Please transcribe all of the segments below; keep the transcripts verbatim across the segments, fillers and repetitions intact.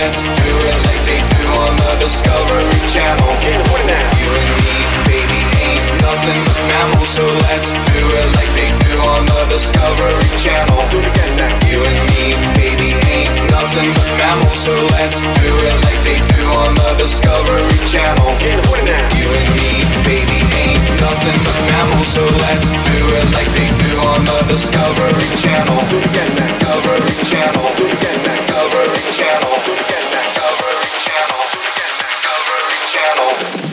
let's do it like they do on the Discovery Channel. You and me, baby, ain't nothing but mammals, so let's do it like they do on the Discovery Channel. You and me, baby, ain't nothing but mammals, so let's do it like they do on the Discovery Channel. You and me, baby, ain't nothing but mammals, so let's do it like they do on the Discovery Channel. Discovery Channel. Discovery Channel. Discovery Channel. Discovery Channel.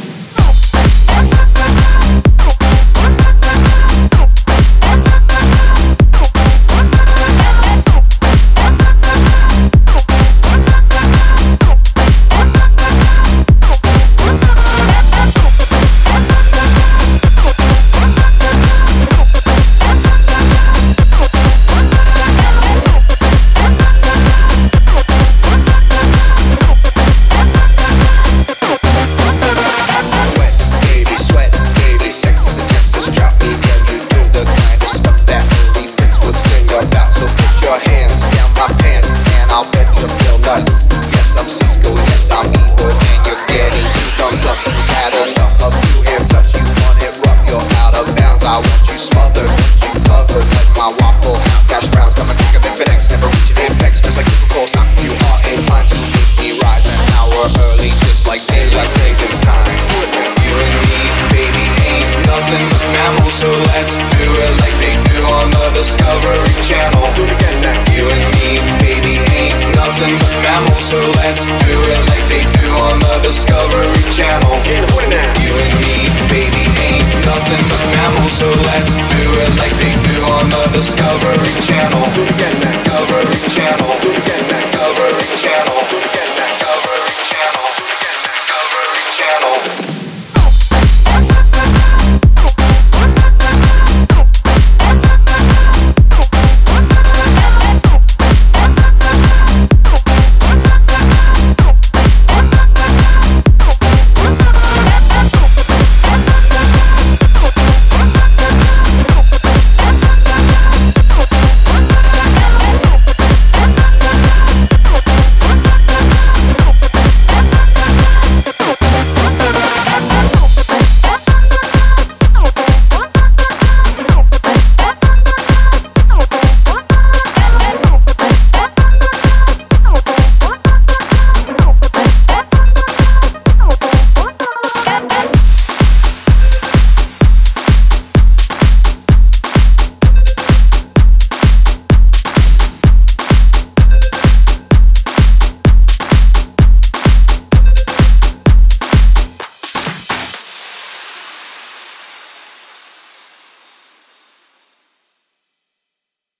So let's do it like they do on the Discovery Channel. You and me, baby, ain't nothing but mammals, so let's do it like they do on the Discovery Channel. You and me, baby, ain't nothing but mammals, so let's do it like they do on the Discovery Channel. Discovery Channel.